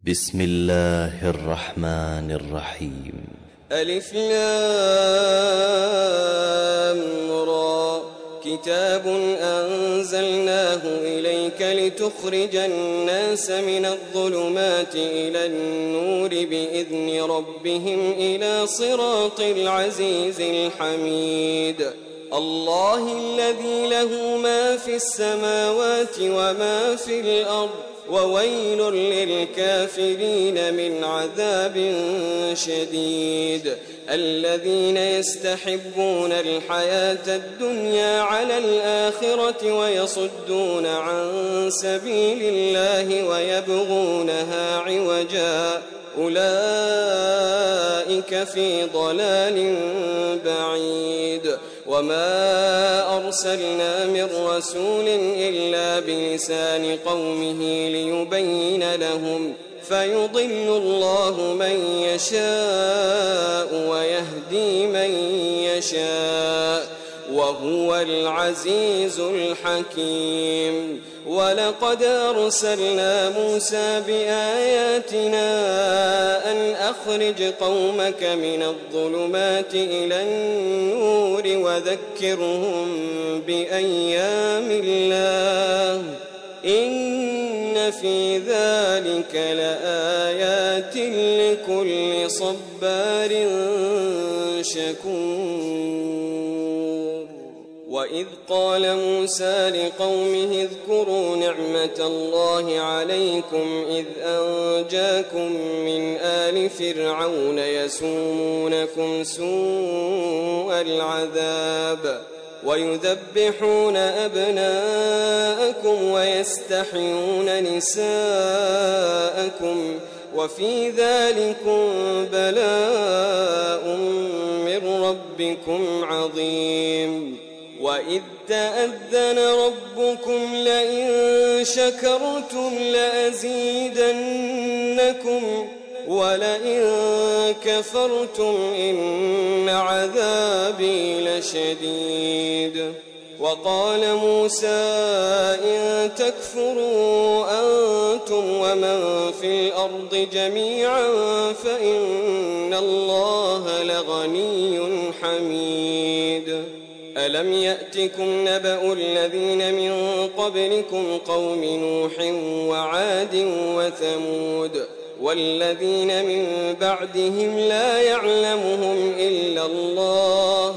بسم الله الرحمن الرحيم. ألف لام را كتاب أنزلناه إليك لتخرج الناس من الظلمات إلى النور بإذن ربهم إلى صراط العزيز الحميد. الله الذي له ما في السماوات وما في الأرض وويل للكافرين من عذاب شديد. الذين يستحبون الحياة الدنيا على الآخرة ويصدون عن سبيل الله ويبغونها عوجا أولئك في ضلال بعيد. وما أرسلنا من رسول إلا بلسان قومه ليبين لهم فيضل الله من يشاء ويهدي من يشاء وهو العزيز الحكيم. ولقد أرسلنا موسى بآياتنا أن أخرج قومك من الظلمات إلى النور وذكرهم بأيام الله إن في ذلك لآيات لكل صبار شكور. وإذ قال موسى لقومه اذكروا نعمة الله عليكم إذ أنجاكم من آل فرعون يسومونكم سوء العذاب ويذبحون أبناءكم ويستحيون نساءكم وفي ذلكم بلاء من ربكم عظيم. وإذ تأذن ربكم لئن شكرتم لأزيدنكم ولئن كفرتم إن عذابي لشديد. وقال موسى إن تكفروا أنتم ومن في الأرض جميعا فإن الله لغني حميد. ألم يأتكم نبأ الذين من قبلكم قوم نوح وعاد وثمود والذين من بعدهم لا يعلمهم إلا الله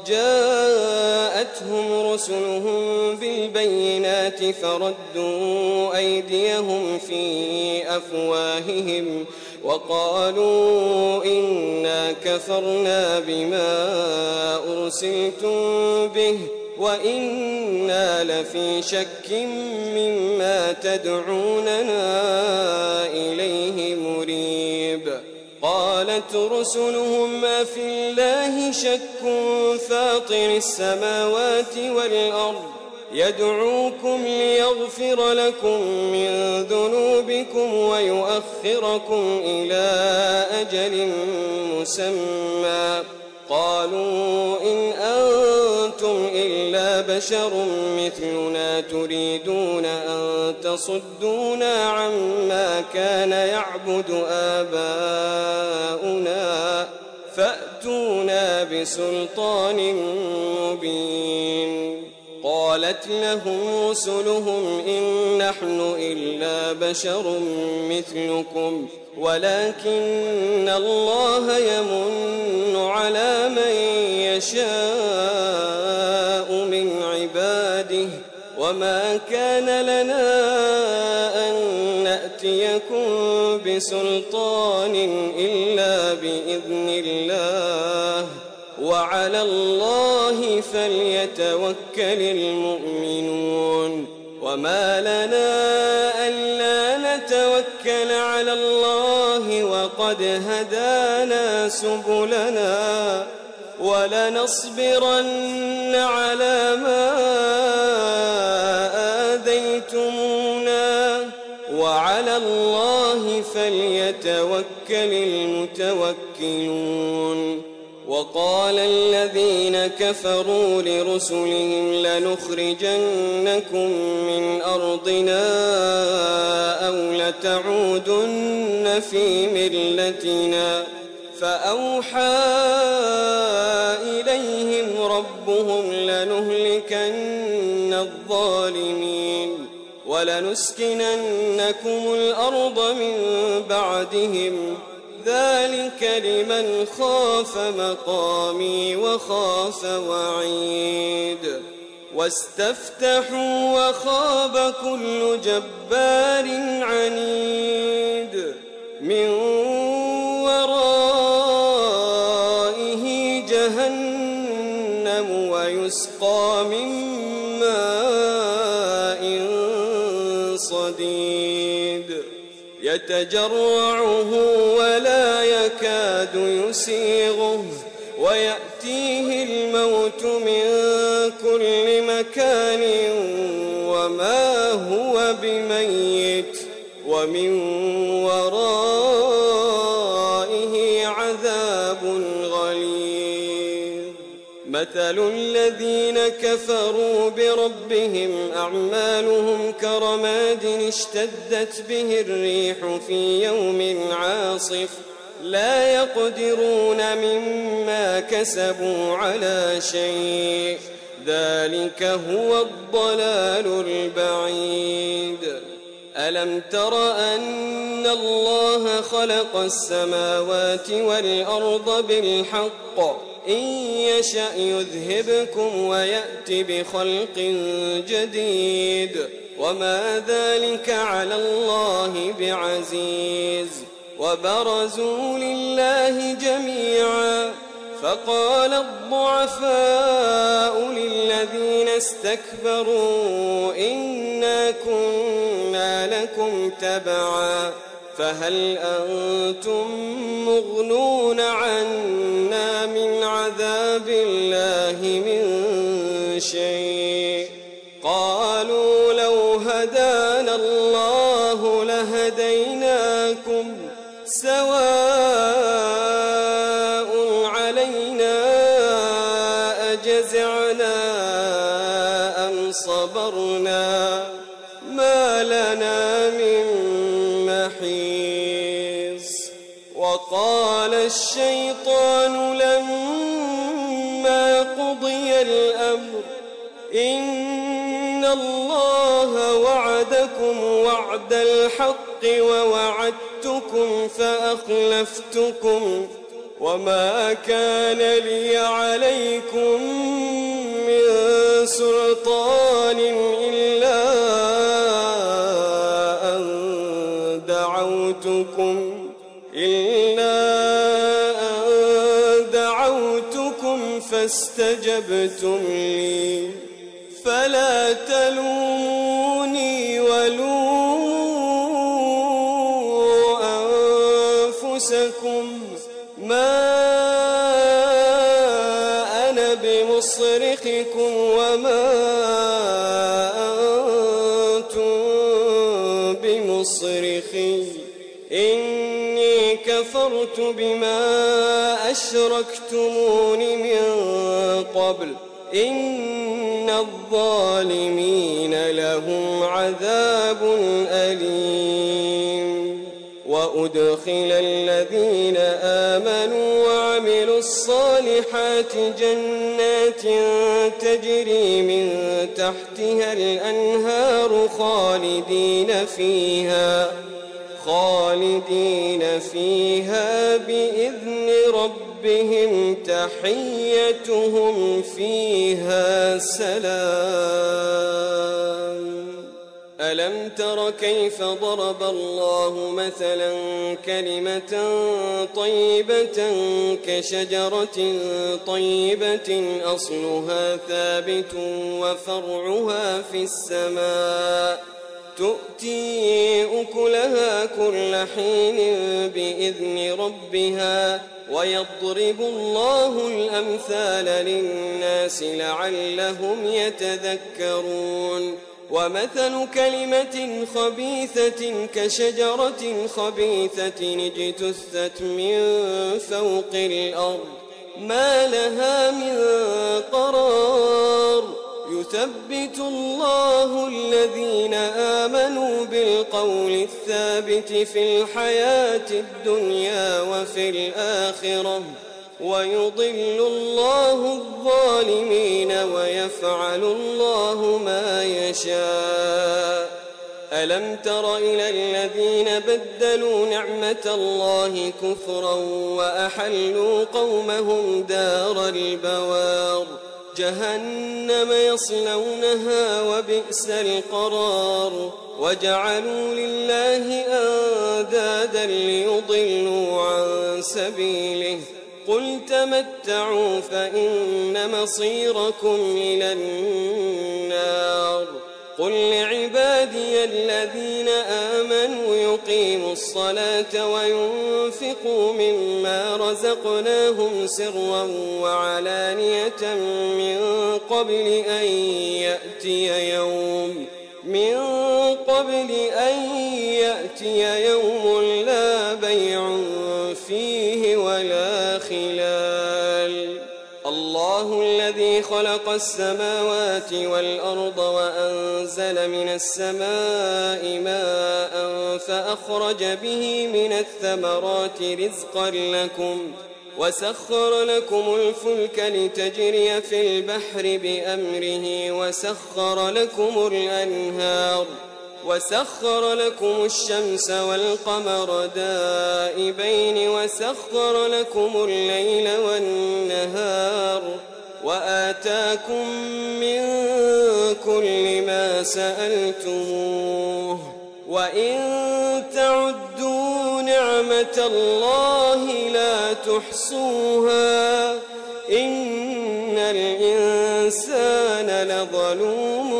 جاءتهم رسلهم بالبينات فردوا أيديهم في أفواههم وقالوا إنا كفرنا بما أرسلتم به وإنا لفي شك مما تدعوننا إليه مريب. قالت رسلهم أفي الله شك فاطر السماوات والأرض يدعوكم ليغفر لكم من ذنوبكم ويؤخركم إلى أجل مسمى قالوا إن أنتم إلا بشر مثلنا تريدون أن تصدونا عما كان يعبد آباؤنا فأتونا بسلطان مبين. قالت لهم رسلهم إن نحن إلا بشر مثلكم ولكن الله يمن على من يشاء من عباده وما كان لنا أن نأتيكم بسلطان إلا بإذن الله وعلى الله فليتوكل المؤمنون. وما لنا ألا نتوكل على الله وقد هدانا سبلنا ولنصبرن على ما آذيتمونا وعلى الله فليتوكل المتوكلون. وقال الذين كفروا لرسلهم لنخرجنكم من أرضنا أو لتعودن يدخلون في ملتنا فأوحى إليهم ربهم لنهلكن الظالمين ولنسكننكم الأرض من بعدهم ذلك لمن خاف مقامي وخاف وعيد واستفتحوا وخاب كل جبار عنيد من ورائه جهنم ويسقى من ماء صديد يتجرعه ولا يكاد يسيغه ويأتيه الموت من كل مكان وما هو بميت ومن ورائه عذاب غليظ مثل الذين كفروا بربهم أعمالهم كرماد اشتدت به الريح في يوم عاصف لا يقدرون مما كسبوا على شيء ذلك هو الضلال البعيد ألم تر أن الله خلق السماوات والأرض بالحق إن يشأ يذهبكم ويأت بخلق جديد وما ذلك على الله بعزيز وبرزوا لله جميعا فقال الضعفاء للذين استكبروا إنا كنا لكم تبعا فهل أنتم مغنون عنا من عذاب الله من شيء قالوا لو هدانا الله لهديناكم سواء علينا أجزعنا أم صبرنا ما لنا من محيص وقال الشيطان لما قضي الأمر إن الله وعدكم وعد الحق ووعدتكم فأخلفتكم وما كان لي عليكم من سلطان إلا أن دعوتكم فاستجبتم لي فلا تلوموني ولوموا أنفسكم ما أنا بمصرخكم وما أنتم بمصرخي إني كفرت بما أشركتمون من قبل إن الظالمين لهم عذاب أليم وأدخل الذين آمنوا وعملوا الصالحات جنات تجري من تحتها الأنهار خالدين فيها بإذن ربهم تحيتهم فيها سلام ألم تر كيف ضرب الله مثلا كلمة طيبة كشجرة طيبة أصلها ثابت وفرعها في السماء تؤتي أكلها كل حين بإذن ربها ويضرب الله الأمثال للناس لعلهم يتذكرون ومثل كلمة خبيثة كشجرة خبيثة اجتثت من فوق الأرض ما لها من قرار يثبت الله الذين آمنوا بالقول الثابت في الحياة الدنيا وفي الآخرة ويضل الله الظالمين ويفعل الله ما يشاء. ألم تر إلى الذين بدلوا نعمة الله كفرا وأحلوا قومهم دار البوار جهنم يصلونها وبئس القرار وجعلوا لله أندادا ليضلوا عن سبيله قل تمتعوا فإن مصيركم إلى النار. قل لعبادي الذين آمنوا يقيموا الصلاة وينفقوا مما رزقناهم سرا وعلانية من قبل أن يأتي يوم لا بيع فيه ولا خلال. الله الذي خلق السماوات والأرض وأنزل من السماء ماء فأخرج به من الثمرات رزقا لكم وسخر لكم الفلك لتجري في البحر بأمره وسخر لكم الشمس والقمر دائبين وسخر لكم الليل والنهار وآتاكم من كل ما سألتموه وإن تعدوا نعمة الله لا تحصوها إن الإنسان لظلوم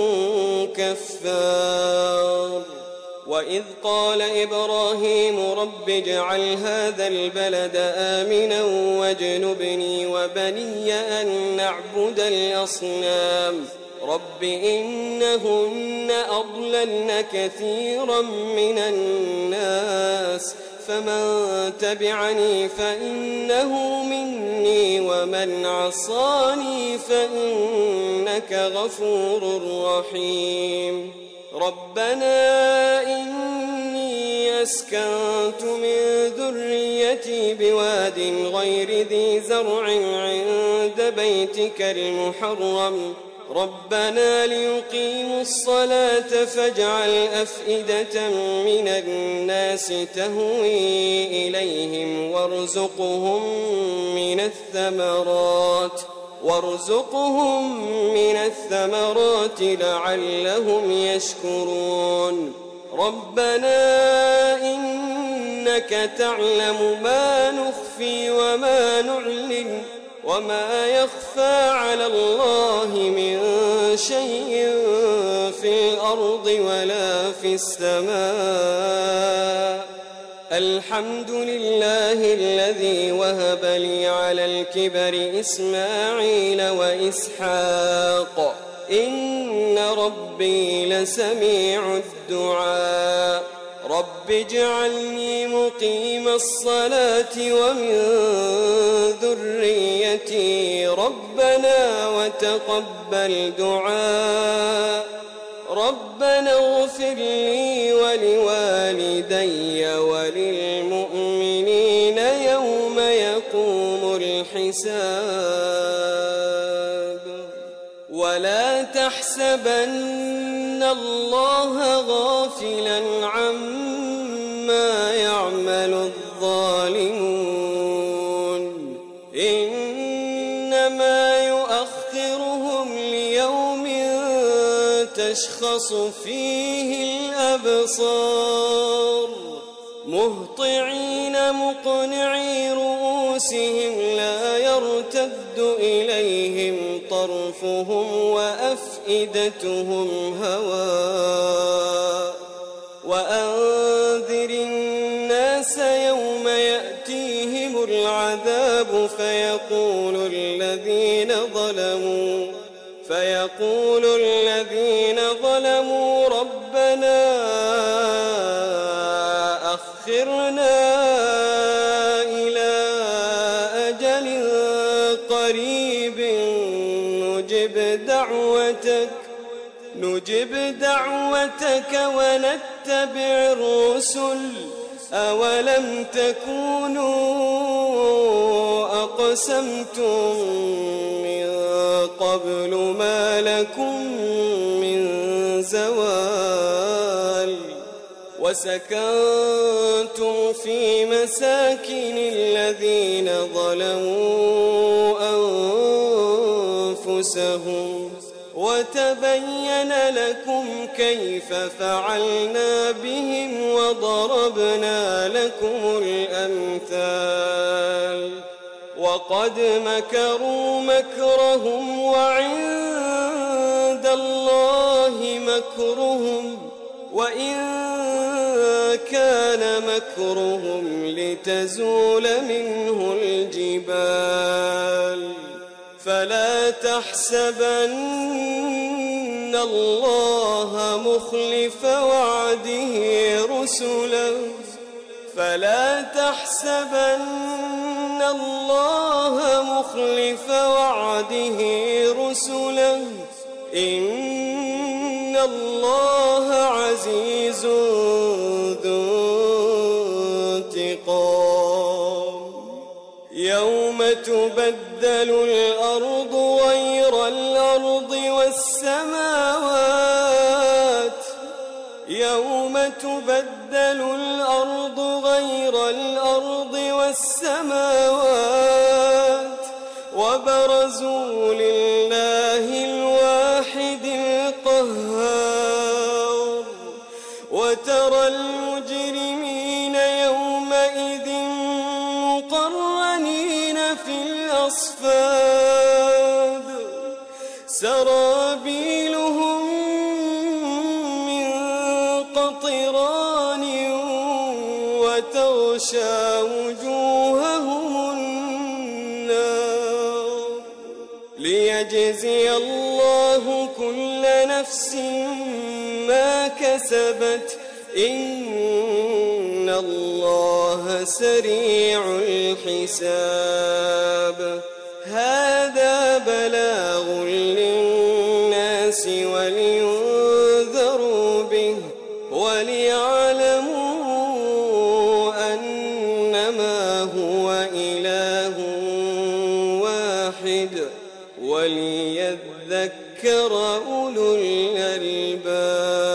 كفار. وإذ قال إبراهيم رب اجعل هذا البلد آمنا واجنبني وبني أن نعبد الأصنام رب إنهن أضللن كثيرا من الناس فمن تبعني فإنه مني ومن عصاني فإنك غفور رحيم. ربنا إني أسكنت من ذريتي بواد غير ذي زرع عند بيتك المحرم ربنا ليقيموا الصلاة فاجعل أفئدة من الناس تهوي إليهم وارزقهم من الثمرات لعلهم يشكرون. ربنا إنك تعلم ما نخفي وما نعلن وما يخفى على الله من شيء في الأرض ولا في السماء. الحمد لله الذي وهب لي على الكبر إسماعيل وإسحاق إن ربي لسميع الدعاء. رب اجعلني مقيم الصلاة ومن ذريتي ربنا وتقبل دعاء. ربنا اغفر لي ولوالدي وللمؤمنين يوم يقوم الحساب. ولا تحسبن الله غافلا عما يعمل الظالمون إنما يؤخرهم ليوم تشخص فيه الأبصار مهطعين مقنعي رؤوسهم لا يرتد إليهم طرفهم وأفئدتهم هواء. وأنذر الناس يوم يأتيهم العذاب فيقول الذين ظلموا ربنا أخرنا إلى أجل قريب نجب دعوتك نجب دعوتك ونتبع الرسل أولم تكونوا أقسمتم من قبل ما لكم من زوال وسكنتم في مساكن الذين ظلموا أنفسهم وتبين لكم كيف فعلنا بهم وضربنا لكم الأمثال وقد مكروا مكرهم وعند الله مكرهم وإن كان مكرهم لتزول منه الجبال فلا تحسبن الله مخلف وعده رسله فلا تحسبن الله مخلف وعده رسله إن الله عزيز ذو انتقام يوم تبدل الأرض غير الأرض والسماوات يوم تبدل الأرض غير الأرض والسماوات وبرزوا لله الواحد القهار وترى المجرمين يومئذ مقرنين في الأصفاد سرابيلهم من قطران وتغشى وجوههم النار ليجزي الله كل نفس ما كسبت إن الله سريع الحساب هذا بلاغ للناس ولينذروا به وليعلموا أنما هو إله واحد وليذكر أولو الألباب